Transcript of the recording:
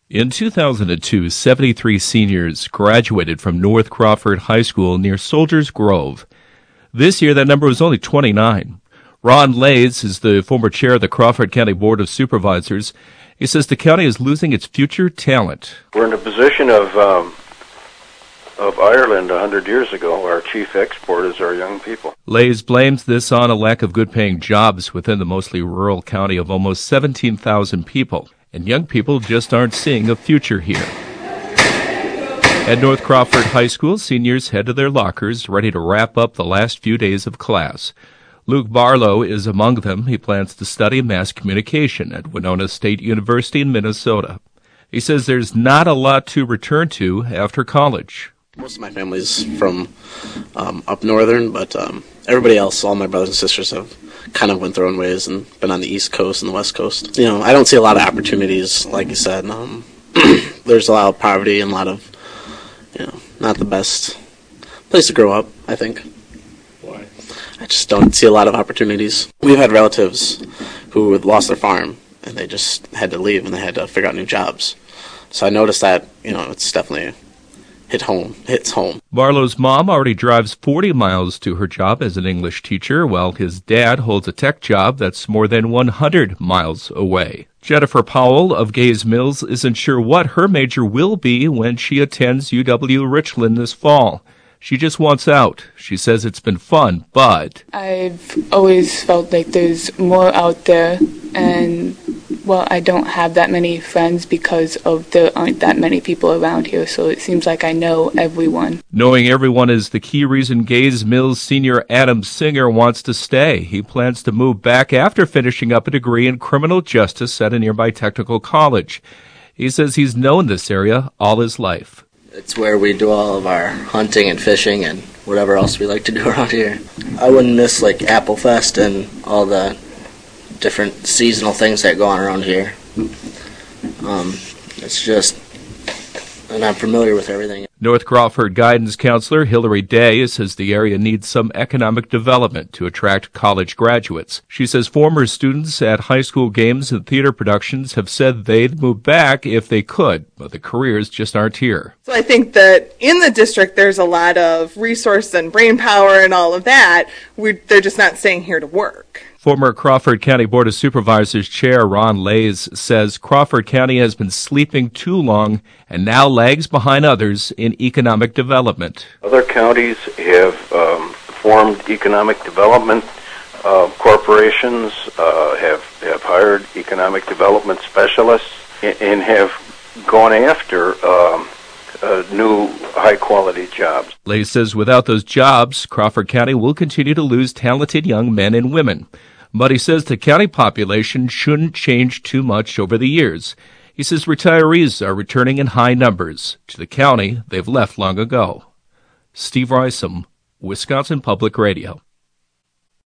In 2002, 73 seniors graduated from North Crawford High School near Soldiers Grove. This year, that number was only 29. Ron Lays is the former chair of the Crawford County Board of Supervisors. He says the county is losing its future talent. We're in a position of Ireland 100 years ago. Our chief export is our young people. Lays blames this on a lack of good-paying jobs within the mostly rural county of almost 17,000 people. And young people just aren't seeing a future here. At North Crawford High School, seniors head to their lockers, ready to wrap up the last few days of class. Luke Barlow is among them. He plans to study mass communication at Winona State University in Minnesota. He says there's not a lot to return to after college. Most of my family's from up northern, but everybody else, all my brothers and sisters have kind of went their own ways and been on the East Coast and the West Coast. I don't see a lot of opportunities, like you said. There's a lot of poverty and a lot of, not the best place to grow up, I think. Why? I just don't see a lot of opportunities. We've had relatives who had lost their farm, and they just had to leave, and they had to figure out new jobs. So I noticed that, it's definitely hits home. Barlow's mom already drives 40 miles to her job as an English teacher, while his dad holds a tech job that's more than 100 miles away. Jennifer Powell of Gays Mills isn't sure what her major will be when she attends UW-Richland this fall. She just wants out. She says it's been fun, but I've always felt like there's more out there, and I don't have that many friends because there aren't that many people around here, so it seems like I know everyone. Knowing everyone is the key reason Gays Mills senior Adam Singer wants to stay. He plans to move back after finishing up a degree in criminal justice at a nearby technical college. He says he's known this area all his life. It's where we do all of our hunting and fishing and whatever else we like to do around here. I wouldn't miss Apple Fest and all the different seasonal things that go on around here. It's just, and I'm familiar with everything. North Crawford guidance counselor Hillary Day says the area needs some economic development to attract college graduates. She says former students at high school games and theater productions have said they'd move back if they could, but the careers just aren't here. So I think that in the district there's a lot of resource and brain power and all of that. They're just not staying here to work. Former Crawford County Board of Supervisors Chair Ron Lays says Crawford County has been sleeping too long and now lags behind others in economic development. Other counties have formed economic development corporations, have hired economic development specialists, and have gone after new high-quality jobs. Lays says without those jobs, Crawford County will continue to lose talented young men and women. But he says the county population shouldn't change too much over the years. He says retirees are returning in high numbers to the county they've left long ago. Steve Rysam, Wisconsin Public Radio.